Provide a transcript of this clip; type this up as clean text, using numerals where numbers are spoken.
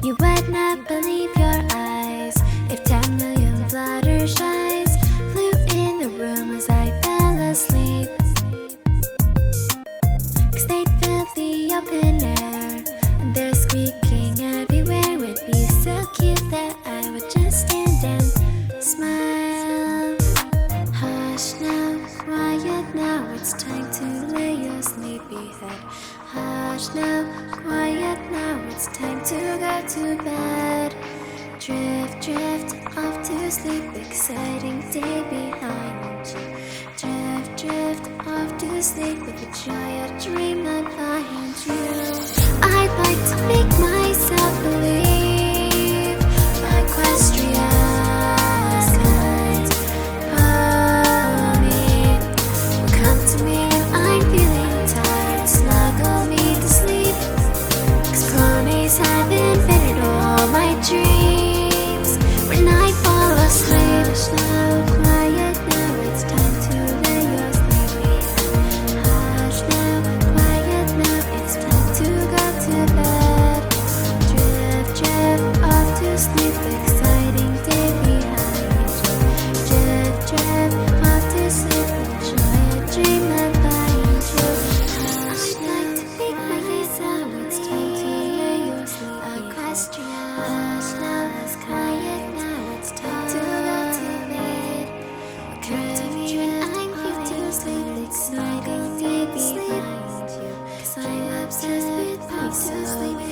You would not believe your eyes if 10 million fluttershies flew in the room as I fell asleep. 'Cause they'd fill the open air, and their squeaking everywhere would be so cute that I would just stand and smile. Hush now, quiet now, it's time to lay your sleepy head. Hush now, quiet now, it's time to go to bed. Drift, drift off to sleep, exciting day behind you. Drift, drift off to sleep with the joy of dreamland behind you. I'd like to make myself believe Equestria's kind pony will come to me when I'm feeling tired, snuggle me to sleep. 'Cause ponies have invented all my dreams when I fall asleep. Slow, quiet now, it's time to lay your sleepy head. Hush now, quiet now, it's time to go to bed. Drift, drift off to sleep, exciting day behind you. Drift, drift off to sleep, enjoy a dreamland behind you. Hush now, to make my face out, it's time to lay your sleepy Equestria. Hush now, it's quiet now, it's time to go to bed. Come to me when I'm here to sleep, exciting day behind you. 'Cause I'm obsessed with pop, so sleep